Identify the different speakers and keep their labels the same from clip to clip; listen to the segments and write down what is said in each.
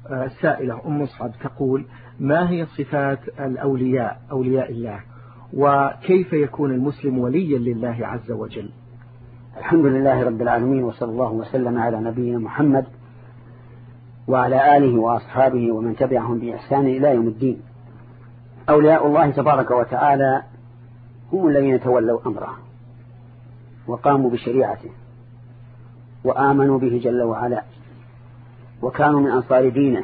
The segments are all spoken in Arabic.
Speaker 1: السائلة أم مصعب تقول: ما هي صفات الأولياء أولياء الله، وكيف يكون المسلم وليا لله عز وجل؟
Speaker 2: الحمد لله رب العالمين، وصلى الله وسلم على نبينا محمد وعلى آله وأصحابه ومن تبعهم بإحسان إلى يوم الدين. أولياء الله تبارك وتعالى هم الذين تولوا أمره وقاموا بشريعته وآمنوا به جل وعلا وكانوا من أنصار دينه.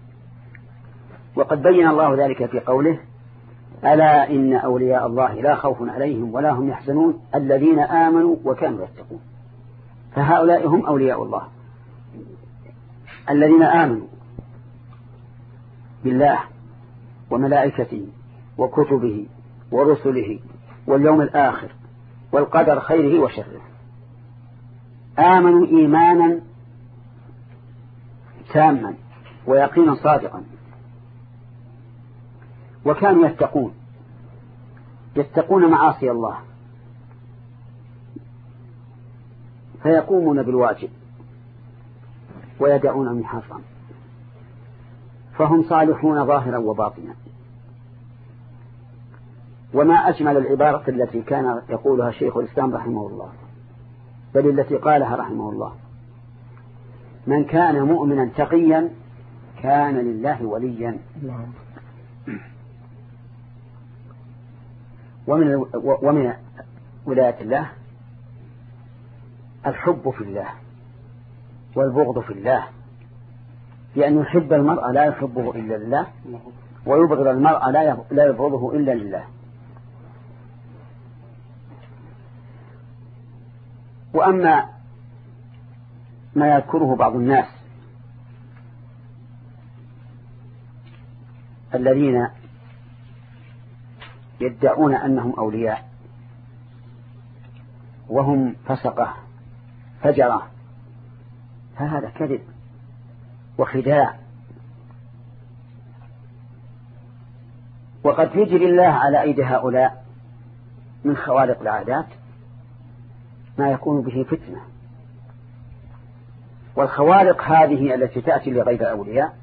Speaker 2: وقد بين الله ذلك في قوله: ألا إن أولياء الله لا خوف عليهم ولا هم يحزنون الذين آمنوا وكانوا يتقون. فهؤلاء هم أولياء الله الذين آمنوا بالله وملائكته وكتبه ورسله واليوم الآخر والقدر خيره وشره. آمنوا إيمانا تاما ويقينا صادقا، وكانوا يتقون معاصي الله، فيقومون بالواجب ويدعون المحرم، فهم صالحون ظاهرا وباطنا. وما أجمل العبارة التي كان يقولها شيخ الإسلام رحمه الله، بل التي قالها رحمه الله: من كان مؤمنا تقيا كان لله وليا. ومن ولاية الله الحب في الله والبغض في الله، لأن يحب المرء لا يحبه إلا لله، ويبغض المرء لا يبغضه إلا لله. وأما ما يذكره بعض الناس الذين يدعون أنهم أولياء وهم فسقة فجرة، فهذا كذب وخداع. وقد يجري الله على أيدي هؤلاء من خوارق العادات ما يكون به فتنة. والخوارق هذه التي تأتي لغير الأولياء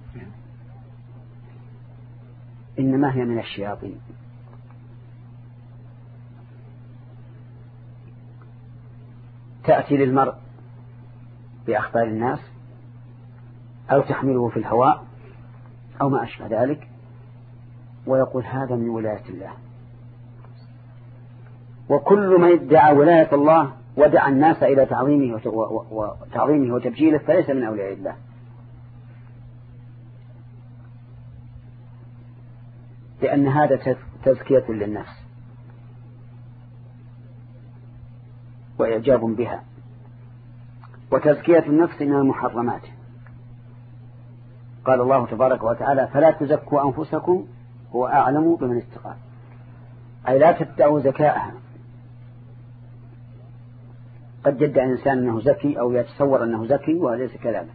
Speaker 2: إنما هي من الشياطين. تأتي للمرء بأخبار الناس أو تحمله في الهواء أو ما أشبه ذلك، ويقول هذا من ولاية الله. وكل من ادعى ولاية الله ودعا الناس إلى تعظيمه وتبجيله فليس من أولياء الله. لأن هذا تزكية للنفس وإعجاب بها، وتزكية النفس من المحرمات. قال الله تبارك وتعالى: فلا تزكوا أنفسكم هو أعلم بمن اتقى، أي لا تدعوا زكاءها. قد يدعي الإنسان أنه زكي أو يتصور أنه زكي وليس كذلك.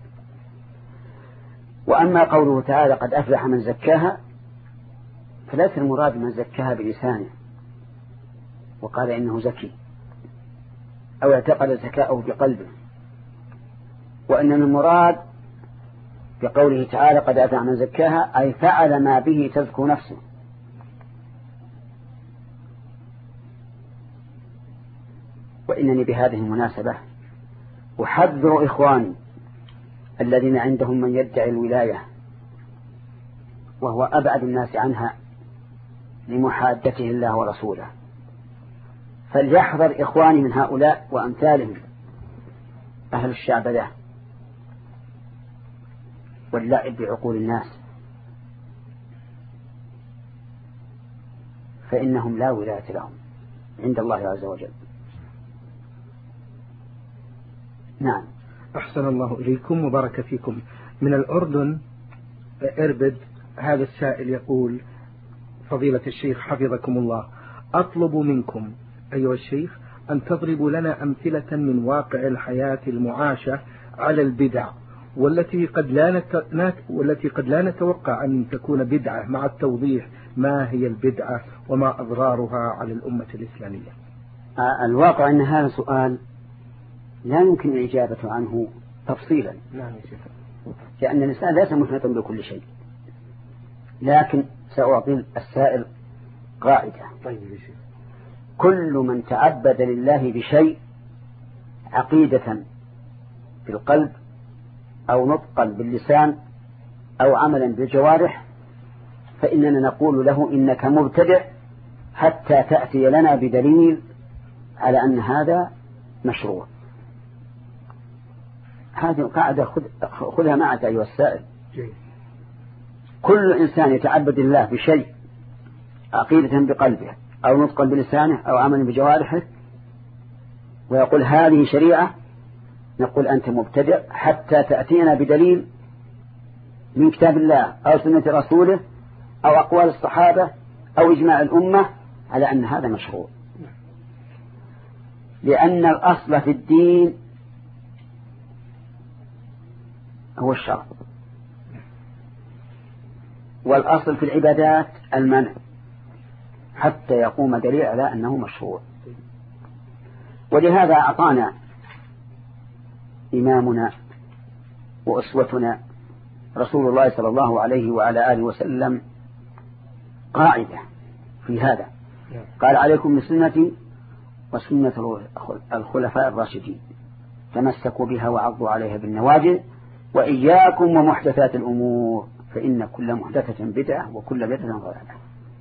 Speaker 2: وأما قوله تعالى: قد أفلح من زكاها، فليس المراد من زكاها بلسانه وقال إنه زكي أو اعتقد زكاءه بقلبه، وإن المراد بقوله تعالى: قد أفلح من زكاها، أي فعل ما به تزكو نفسه. وإنني بهذه المناسبة أحذر إخواني الذين عندهم من يدعي الولاية وهو أبعد الناس عنها لمحادته الله ورسوله، فليحذر إخواني من هؤلاء وأمثالهم أهل الشعبذة واللعب بعقول الناس، فإنهم لا ولاية لهم عند الله عز وجل. نعم.
Speaker 1: أحسن الله إليكم وبارك فيكم. من الأردن إربد، هذا السائل يقول: فضيلة الشيخ حفظكم الله، أطلب منكم أيها الشيخ أن تضربوا لنا أمثلة من واقع الحياة المعاشة على البدع والتي قد لا نتوقع أن تكون بدعة، مع التوضيح ما هي البدعة وما أضرارها على الأمة الإسلامية.
Speaker 2: الواقع أن هذا سؤال لا يمكن الإجابة عنه تفصيلا.
Speaker 1: نعم يا شيخ.
Speaker 2: لأن الإنسان ليس محيطا بكل شيء. لكن سأعطي السائل قاعدة: كل من تعبد لله بشيء عقيدة بالقلب أو نطقا باللسان أو عملا بالجوارح فإننا نقول له إنك مبتدع حتى تأتي لنا بدليل على أن هذا مشروع. هذه القاعدة خذها معك أيها السائل. كل إنسان يتعبد الله بشيء عقيدة بقلبه أو نطقا بلسانه أو عملا بجوارحه ويقول هذه شريعة، نقول أنت مبتدع حتى تأتينا بدليل من كتاب الله أو سنة رسوله أو أقوال الصحابة أو إجماع الأمة على أن هذا مشروع. لأن الأصل في الدين هو الشرع، والأصل في العبادات المنع حتى يقوم دليل على أنه مشروع. ولهذا أعطانا إمامنا وأسوتنا رسول الله صلى الله عليه وعلى آله وسلم قاعدة في هذا، قال: عليكم بسنتي وسنة الخلفاء الراشدين تمسكوا بها وعضوا عليها بالنواجذ وإياكم ومحدثات الأمور فإن كل محدثة بدعة وكل بدعة ضلالة.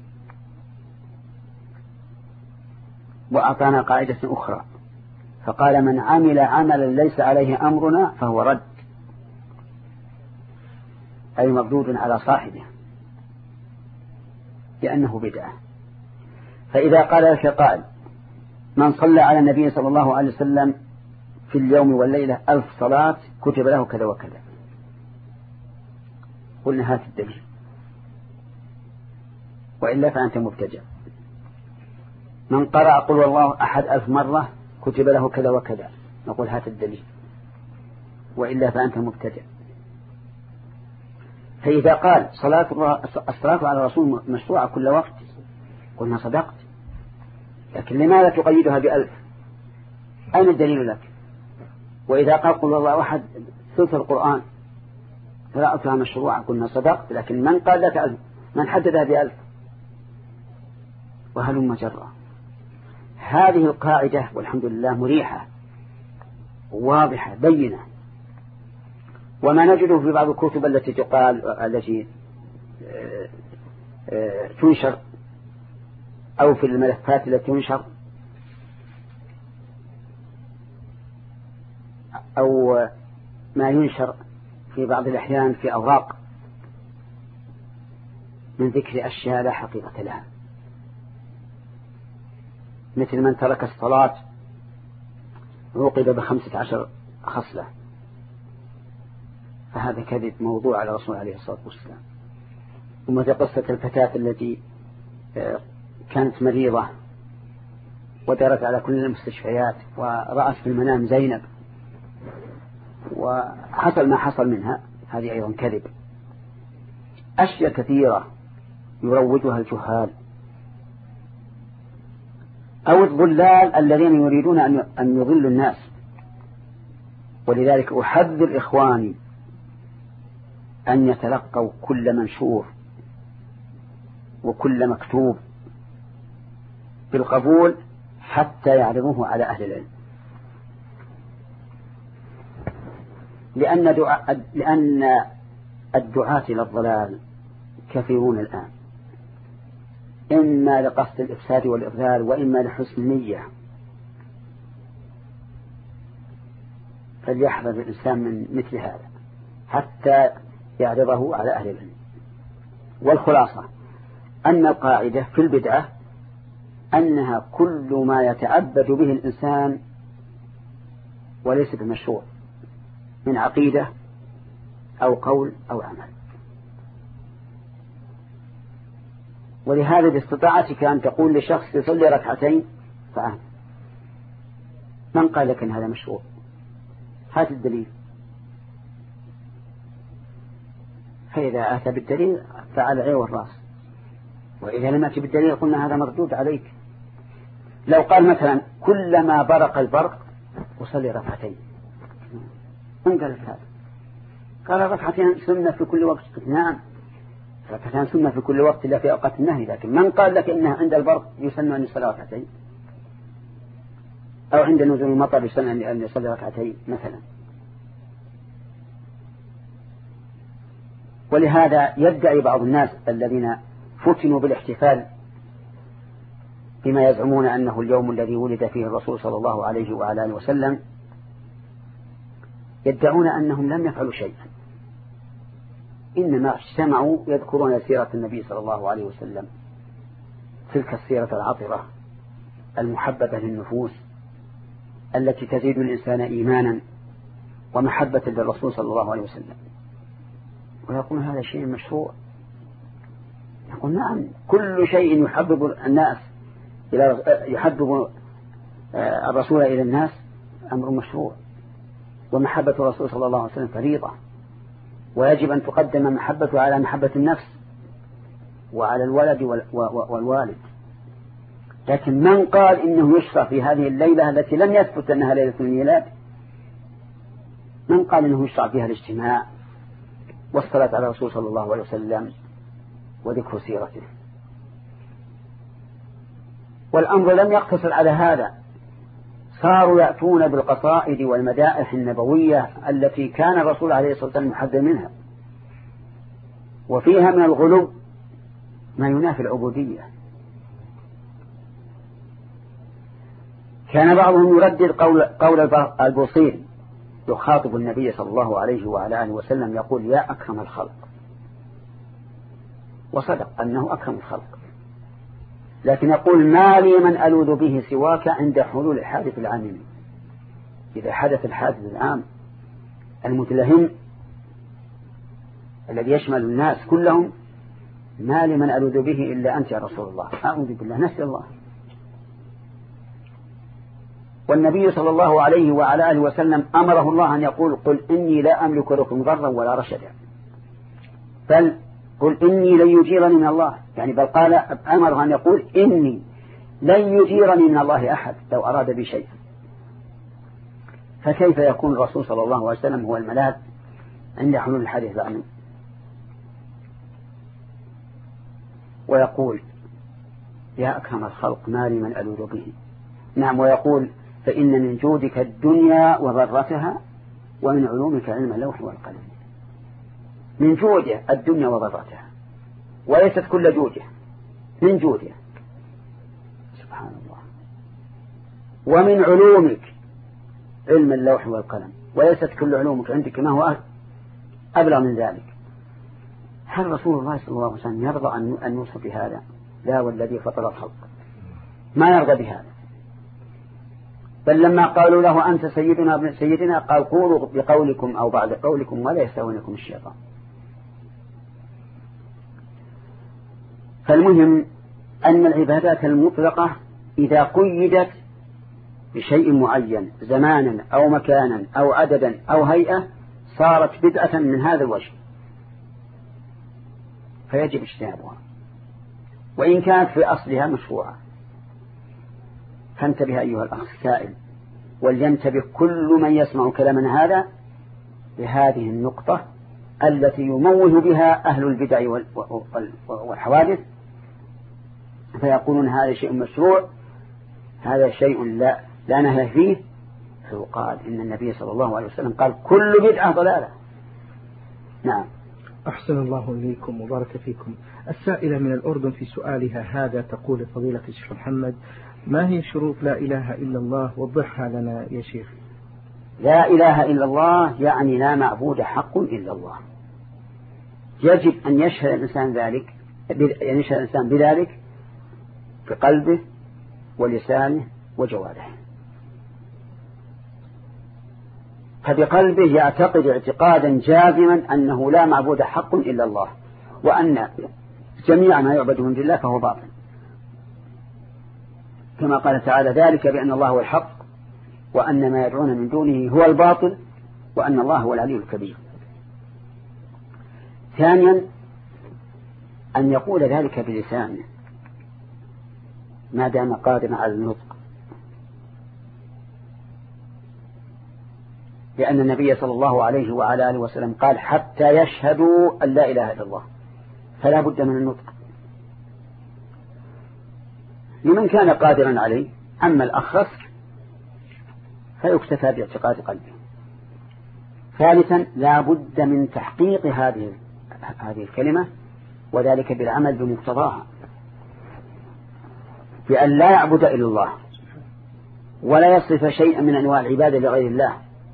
Speaker 2: وأعطانا قاعدة أخرى فقال: من عمل عملا ليس عليه أمرنا فهو رد، أي مردود على صاحبه لأنه بدعة. فإذا قال لك قائل: من صلى على النبي صلى الله عليه وسلم في اليوم والليلة 1000 صلاة كتب له كذا وكذا، قلنا هات الدليل، وإلا فأنت مبتدع. من قرأ قل والله أحد 1000 مرة كتب له كذا وكذا، نقول هات الدليل، وإلا فأنت مبتدع. فإذا قال الصلاة على الرسول مشروعة كل وقت، قلنا صدقت، لكن لماذا تقيدها ب1000؟ أين الدليل لك؟ وإذا قال قل والله أحد ثلث القرآن قراءتها مشروعة، قلنا صدقت، لكن من قال لك 1000؟ من حددها ب1000؟ وهلم جرا. هذه القاعدة والحمد لله مريحة واضحة بينة، وما نجده في بعض الكتب التي تنشر أو في الملفات التي تنشر أو ما ينشر في بعض الأحيان في أوراق من ذكر أشياء لا حقيقة لها، مثل من ترك الصلاة عوقب ب15 خصلة، فهذا كذب موضوع على رسول عليه الصلاة والسلام. ومثل قصة الفتاة التي كانت مريضة ودارت على كل المستشفيات ورأت في المنام زينب وحصل ما حصل منها، هذه أيضا كذب. أشياء كثيرة يروجها الجهال أو الضلال الذين يريدون أن يضلوا الناس. ولذلك أحذر إخواني أن يتلقوا كل منشور وكل مكتوب بالقبول حتى يعرضوه على أهل العلم، لأن الدعاة إلى الضلال كثيرون الآن، إما لقصد الإفساد والإضلال وإما لحسن النية. فليحذر الإنسان من مثل هذا حتى يعرضه على أهل العلم. والخلاصة أن القاعدة في البدعة أنها كل ما يتعبد به الإنسان وليس بمشروع من عقيدة أو قول أو عمل. ولهذا باستطاعتك أن تقول لشخص يصلي ركعتين فعل، من قال لك أن هذا مشروع؟ هات الدليل. فإذا أتى بالدليل فعل عين والرأس، وإذا لم يأتي بالدليل قلنا هذا مردود عليك. لو قال مثلا كلما برق البرق وصلي ركعتين، من قال هذا؟ قال ركعتين سنة في كل وقت. قلت نعم، ركعتين سنة في كل وقت لا في أوقات النهي، لكن من قال لك إنها عند البرق يسن أن يصلي ركعتين، أو عند نزول المطر يسن أن يصلي ركعتين مثلا؟ ولهذا يدعي بعض الناس الذين فتنوا بالاحتفال بما يزعمون أنه اليوم الذي ولد فيه الرسول صلى الله عليه وعلى آله وسلم، يدعون أنهم لم يفعلوا شيئا، إنما اجتمعوا يذكرون سيرة النبي صلى الله عليه وسلم، تلك السيرة العطرة المحببة للنفوس التي تزيد الإنسان إيمانا ومحبة للرسول صلى الله عليه وسلم، ويقول هذا شيء مشروع. يقول نعم، كل شيء يحبب الناس يحبب الرسول إلى الناس أمر مشروع، ومحبة الرسول صلى الله عليه وسلم فريضة، ويجب أن تقدم محبته على محبة النفس وعلى الولد والوالد. لكن من قال إنه يشرع في هذه الليلة التي لم يثبت أنها ليلة الميلاد، من قال إنه يشرع فيها الاجتماع والصلاة على الرسول صلى الله عليه وسلم وذكر سيرته؟ والأمر لم يقتصر على هذا، صاروا يأتون بالقصائد والمدائح النبوية التي كان الرسول عليه الصلاة والسلام محذر منها، وفيها من الغلو ما ينافي العبودية. كان بعضهم يردد قول البوصيري يخاطب النبي صلى الله عليه وعلى آله وسلم يقول يا أكرم الخلق، وصدق أنه أكرم الخلق، لكن يقول ما لي من ألوذ به سواك عند حلول الحادث العام. إذا حدث الحادث العام المتلهم الذي يشمل الناس كلهم، ما لي من ألوذ به إلا أنت يا رسول الله، أعوذ بالله، نسأل الله. والنبي صلى الله عليه وعلى آله وسلم أمره الله أن يقول قل إني لا أملك لكم ضرا ولا رشدا، بل قل إني لن يجيرني من الله، يعني بل قال أمره أن يقول إني لن يجيرني من الله أحد لو أراد بي شيئا. فكيف يكون الرسول صلى الله عليه وسلم هو الملاذ عند حلول الحادث العام؟ ويقول يا أكرم الخلق ما لي من ألوذ به. نعم، ويقول فإن من جودك الدنيا وضرتها ومن علومك علم اللوح والقلم. من جوده الدنيا وضرتها، وليست كل جوده، من جوده سبحان الله. ومن علومك علم اللوح والقلم، وليست كل علومك عندك ما هو أبلغ من ذلك. هل رسول الله صلى الله عليه وسلم يرضى أن يوصف بهذا؟ لا والذي فطر الخلق، ما يرضى بهذا. بل لما قالوا له أنت سيدنا ابن سيدنا قال قولوا بقولكم أو بعد قولكم ولا يستوونكم الشيطان. فالمهم أن العبادات المطلقة إذا قيدت بشيء معين زمانا أو مكانا أو عددا أو هيئة صارت بدعة من هذا الوجه، فيجب اجتنابها وإن كانت في أصلها مشروعة. فانتبه أيها الأخ السائل، ولينتبه كل من يسمع كلامنا هذا لهذه النقطة التي يموه بها أهل البدع والحوادث، فيقولون هذا شيء مشروع، هذا شيء لا نهي فيه. فيقال إن النبي صلى الله عليه وسلم قال كل بدعة ضلالة. نعم.
Speaker 1: أحسن الله إليكم وبارك فيكم. السائلة من الأردن في سؤالها هذا تقول فضيلة الشيخ محمد ما هي شروط لا إله إلا الله؟ وضحها لنا يا شيخ.
Speaker 2: لا إله إلا الله يعني لا معبود حق إلا الله. يجب أن يشهد الإنسان ذلك، يعني يشهد الإنسان بذلك بقلبه ولسانه وجوارحه. فبقلبه يعتقد اعتقادا جازما أنه لا معبود حق إلا الله، وأن جميع ما يعبد من دون الله فهو باطل، كما قال تعالى ذلك بأن الله هو الحق وأن ما يدعون من دونه هو الباطل وأن الله هو العلي الكبير. ثانيا أن يقول ذلك بلسانه ما دام قادما على النطق، لأن النبي صلى الله عليه وعلى آله وسلم قال حتى يشهدوا أن لا إله إلا الله، فلا بد من النطق لمن كان قادرا عليه. أما الأخص فيكتفى باعتقاد قلبه. ثالثا لا بد من تحقيق هذه الكلمة، وذلك بالعمل بمقتضاها، بأن لا يعبد إلا الله ولا يصرف شيئا من أنواع العبادة لغير الله.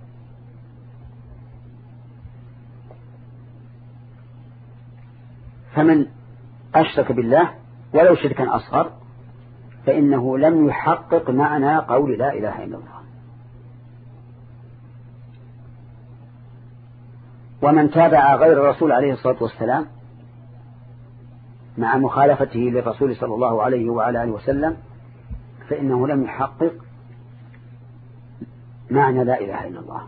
Speaker 2: فمن أشرك بالله ولو شركا أصغر فإنه لم يحقق معنى قول لا إله إلا الله. ومن تابع غير الرسول عليه الصلاة والسلام مع مخالفته للرسول صلى الله عليه وعلى آله وسلم فإنه لم يحقق معنى لا إله إلا الله.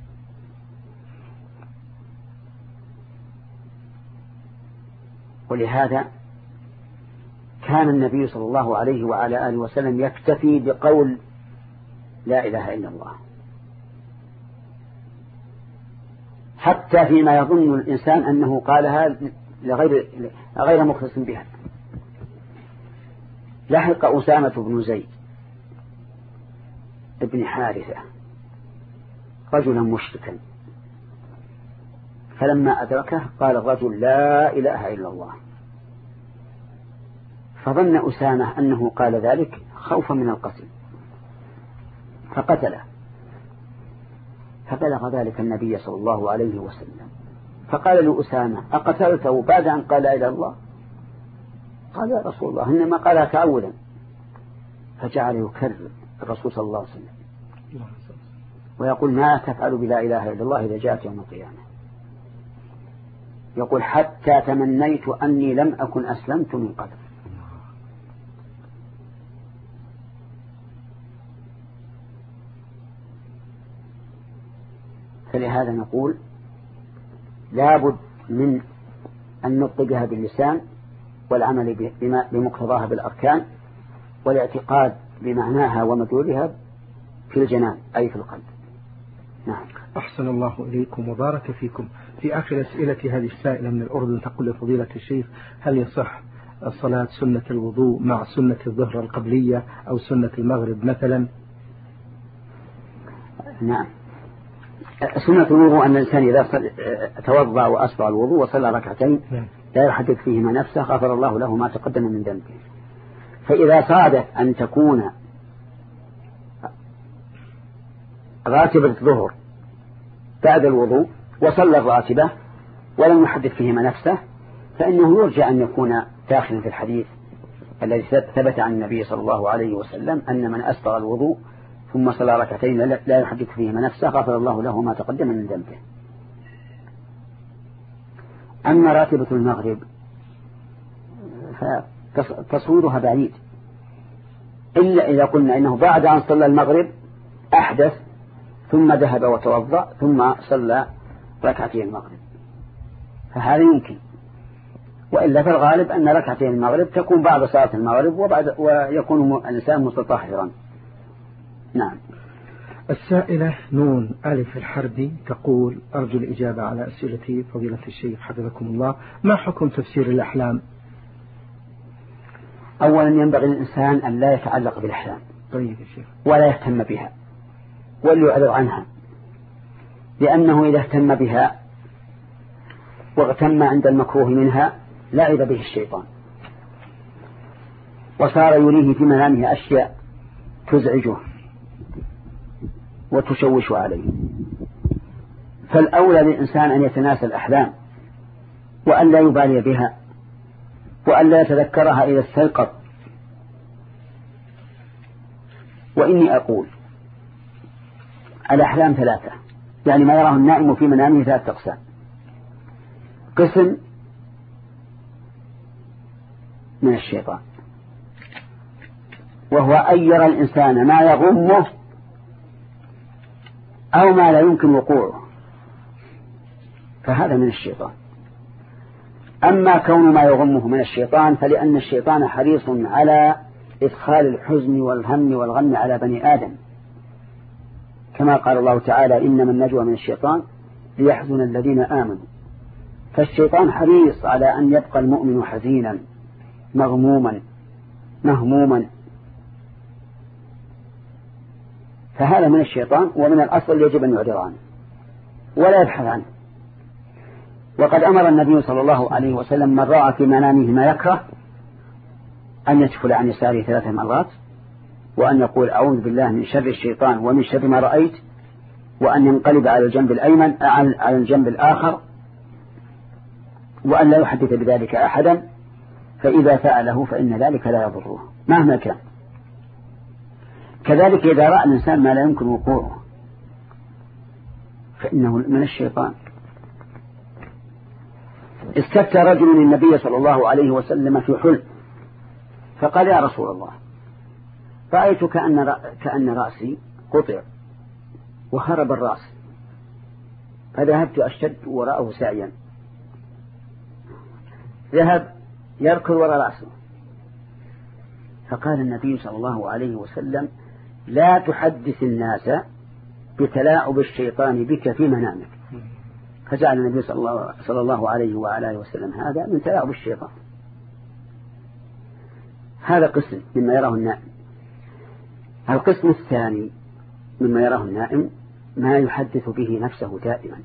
Speaker 2: ولهذا كان النبي صلى الله عليه وعلى آله وسلم يكتفي بقول لا إله إلا الله، حتى فيما يظن الإنسان أنه قالها غير مخلص بها. لحق أسامة بن زيد ابن حارثة رجلا مشركا، فلما أدركه قال الرجل لا إله إلا الله، فظن أسامة أنه قال ذلك خوفا من القتل فقتله، فبلغ ذلك النبي صلى الله عليه وسلم فقال لأسامة أقتلته بعد أن قال لا إله إلا الله؟ قال يا رسول الله إنما قالها تعودا. فجعل يكرر الرسول صلى الله عليه وسلم ويقول ما تفعل بلا إله إلا الله إذا جاءت يوم القيامة؟ يقول حتى تمنيت أني لم أكن أسلمت من قبل. فلهذا نقول لابد من النطق بها باللسان والعمل بمقتضاها بالأركان والاعتقاد بمعناها ومدلولها في الجنان أي في القلب. نعم.
Speaker 1: أحسن الله إليكم وبارك فيكم. في آخر أسئلة هذه السائلة من الأردن تقول لفضيلة الشيخ هل يصح الصلاة سنة الوضوء مع سنة الظهر القبلية أو سنة المغرب مثلا؟
Speaker 2: نعم. سنة الوضوء أن الإنسان إذا توضأ وأسبغ الوضوء وصلى ركعتين لا يحدث فيهما نفسه غفر الله له ما تقدم من ذنبه. فإذا صادف أن تكون راتبة الظهر بعد الوضوء وصلى الراتبة ولم يحدث فيهما نفسه فإنه يرجى أن يكون داخلا في الحديث الذي ثبت عن النبي صلى الله عليه وسلم أن من أسبغ الوضوء ثم صلى ركعتين لا يحدث فيهما نفسه غفر الله له ما تقدم من ذنبه. أما راتبة المغرب فتصويرها بعيد إلا إذا قلنا إنه بعد أن صلى المغرب أحدث ثم ذهب وتوضأ ثم صلى ركعتين المغرب فهذا يمكن، وإلا في الغالب أن ركعتين المغرب تكون بعد صلاة المغرب ويكون الإنسان متطهرا. نعم.
Speaker 1: السائلة نون ألف الحربي تقول أرجو الإجابة على أسئلتي فضيلة الشيخ حفظكم الله. ما حكم تفسير الأحلام؟
Speaker 2: أولا ينبغي الإنسان أن لا يتعلق بالأحلام
Speaker 1: طيب يا شيخ
Speaker 2: ولا يهتم بها وليعرض عنها، لأنه إذا اهتم بها واغتم عند المكروه منها لعب به الشيطان وصار يريه في منامه أشياء تزعجه وتشوش عليه. فالأولى للإنسان أن يتناسى الأحلام وأن لا يبالي بها وأن لا يتذكرها إذا استيقظ. وإني أقول الأحلام ثلاثة، يعني ما يراه النائم في منامه ثلاثة أقسام. قسم من الشيطان وهو أن يرى الإنسان ما يغمه أو ما لا يمكن وقوعه فهذا من الشيطان. أما كون ما يغمه من الشيطان فلأن الشيطان حريص على إدخال الحزن والهم والغم على بني آدم كما قال الله تعالى إنما النجوى من الشيطان ليحزن الذين آمنوا. فالشيطان حريص على أن يبقى المؤمن حزينا مغموما مهموما، فهذا من الشيطان، ومن الأصل يجب أن يعرض عنه ولا يبحث عنه. وقد أمر النبي صلى الله عليه وسلم من رأى في منامه ما يكره أن يتفل عن يساره 3 مرات، وأن يقول أعوذ بالله من شر الشيطان ومن شر ما رأيت، وأن ينقلب على الجنب الأيمن على الجنب الآخر، وأن لا يحدث بذلك أحدا، فإذا فعله فإن ذلك لا يضره مهما كان. كذلك إذا رأى الإنسان ما لا يمكن وقوعه فإنه من الشيطان. استفتى رجل النبي صلى الله عليه وسلم في حلم فقال يا رسول الله رأيت كأن رأسي قطع وهرب الرأس، فذهبت أشتد وراءه سعيا، ذهب يركض وراء رأسه، فقال النبي صلى الله عليه وسلم لا تحدث الناس بتلاعب الشيطان بك في منامك. فجعل النبي صلى الله عليه وآله وسلم هذا من تلاعب الشيطان. هذا قسم مما يراه النائم. القسم الثاني مما يراه النائم ما يحدث به نفسه دائما.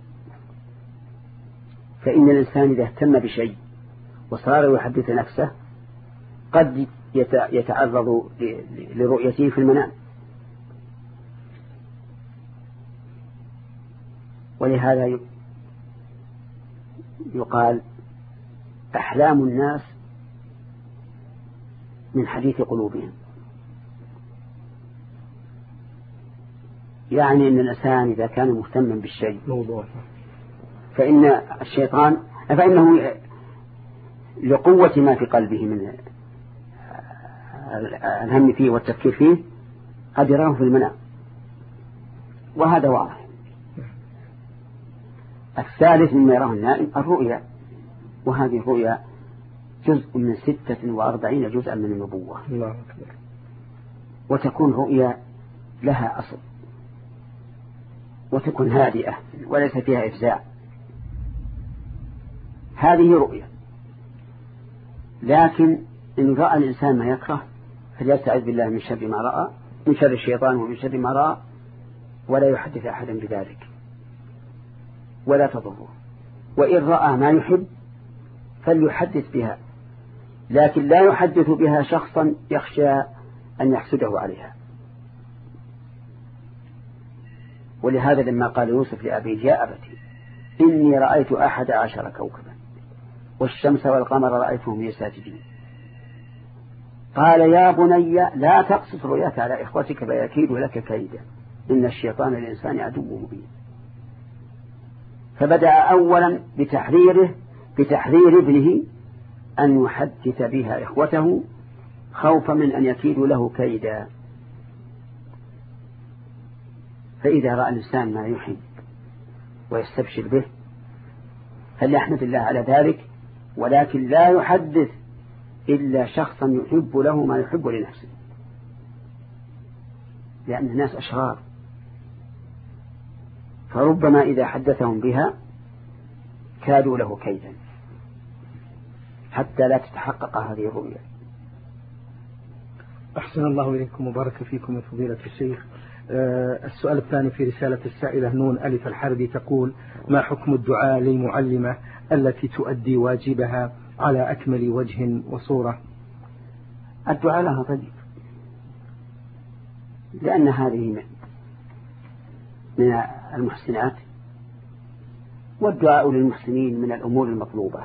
Speaker 2: فإن الإنسان إذا اهتم بشيء وصار يحدث نفسه قد يتعرض لرؤيته في المنام. ولهذا يقال أحلام الناس من حديث قلوبهم، يعني أن الإنسان إذا كان مهتما بالشيء فإنه لقوة ما في قلبه من الهم فيه والتفكير فيه قد يراه في المنام، وهذا واضح. الثالث مما يراه النائم الرؤيا، وهذه الرؤيا جزء من 46 جزءا من النبوة، وتكون رؤيا لها أصل وتكون هادئة وليس فيها إفزاع. هذه رؤيا، لكن إن رأى الإنسان ما يكره فليستعذ بالله من شر ما رأى، من شر الشيطان ومن شر ما رأى، ولا يحدث أحدا بذلك ولا تضره. وإن رأى ما يحب فليحدث بها، لكن لا يحدث بها شخصا يخشى أن يحسده عليها. ولهذا لما قال يوسف لأبيه يا أبتي إني رأيت 11 كوكبا والشمس والقمر رأيتهم لي ساجدين، قال يا بني لا تقصص رؤياك على إخوتك فيكيدوا لك كيدا إن الشيطان الإنسان عدو مبين. فبدأ أولا بتحذير ابنه أن يحدث بها إخوته خوفا من أن يكيدوا له كيدا. فإذا رأى الإنسان ما يحب ويستبشر به فليحمد الله على ذلك، ولكن لا يحدث إلا شخصا يحب له ما يحب لنفسه، لأن الناس أشرار، فربما إذا حدثهم بها كادوا له كيدا حتى لا تتحقق هذه الرؤيا.
Speaker 1: أحسن الله إليكم وبارك فيكم يا فضيلة الشيخ. السؤال الثاني في رسالة السائلة نون ألف الحربي تقول ما حكم الدعاء للمعلمة التي تؤدي واجبها على أكمل وجه وصورة؟
Speaker 2: الدعاء لها طيب، لأن هذه من المحسنات، والدعاء للمحسنين من الأمور المطلوبة،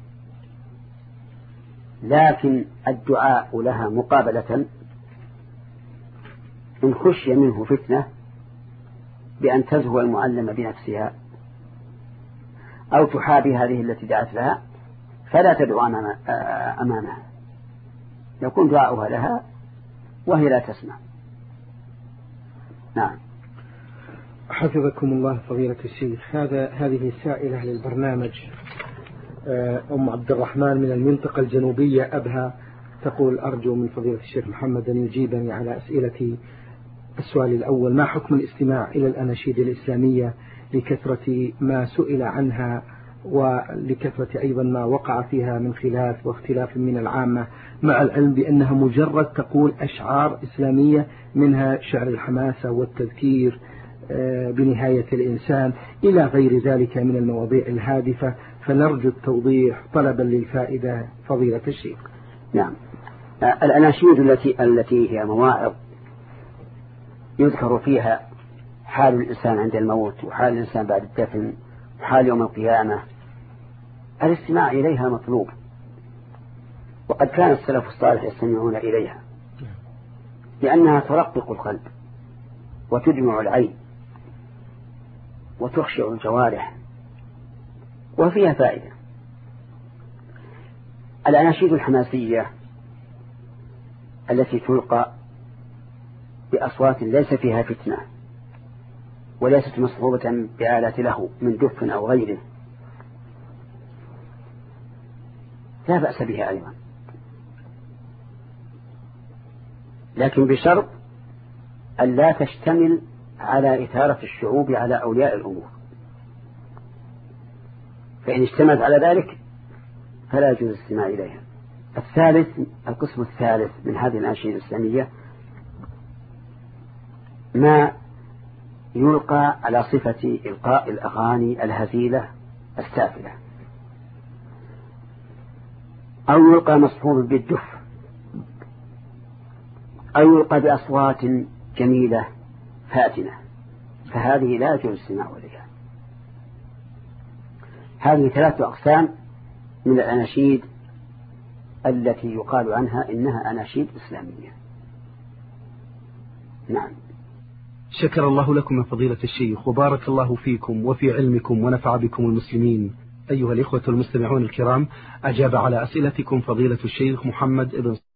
Speaker 2: لكن الدعاء لها مقابلة إن خشي منه فتنة بأن تزهو المعلمة بنفسها أو تحابي هذه التي دعت لها فلا تدعو أمامها، يكون دعاؤها لها وهي لا تسمع. نعم.
Speaker 1: حفظكم الله فضيلة الشيخ. هذه سائلة للبرنامج أم عبد الرحمن من المنطقة الجنوبية أبها، تقول أرجو من فضيلة الشيخ محمد أن يجيبني على أسئلتي السؤال الأول: ما حكم الاستماع إلى الأناشيد الإسلامية لكثرة ما سئل عنها ولكثرة أيضا ما وقع فيها من خلاف واختلاف من العامة، مع العلم بأنها مجرد تقول أشعار إسلامية منها شعر الحماسة والتذكير بنهاية الإنسان إلى غير ذلك من المواضيع الهادفة، فنرجو التوضيح طلبا للفائدة فضيلة الشيخ.
Speaker 2: نعم، الأناشيد التي هي مواعظ يذكر فيها حال الإنسان عند الموت وحال الإنسان بعد الدفن وحال يوم القيامة، الاستماع إليها مطلوب، وقد كان السلف الصالح يستمعون إليها لأنها ترقق القلب وتدمع العين وتخشع الجوارح وفيها فائدة. الأناشيد الحماسية التي تلقى بأصوات ليس فيها فتنة وليست مصحوبة بآلات له من دف أو غيره لا بأس بها أيضا، لكن بشرط أن لا تشتمل على إثارة الشعوب على أولياء الأمور، فإن اشتملت على ذلك فلا يجوز الاستماع إليها. القسم الثالث من هذه الأناشيد الإسلامية ما يلقى على صفة إلقاء الأغاني الهزيلة السافلة، أو يلقى مصحوب بالدف، أو يلقى بأصوات جميلة فاتنة، فهذه لا يجوز الاستماع إليها. هذه 3 أقسام من الأناشيد التي يقال عنها إنها أناشيد إسلامية. نعم.
Speaker 1: شكر الله لكم يا فضيلة الشيخ، وبارك الله فيكم وفي علمكم ونفع بكم المسلمين. أيها الإخوة المستمعون الكرام، أجاب على أسئلتكم فضيلة الشيخ محمد بن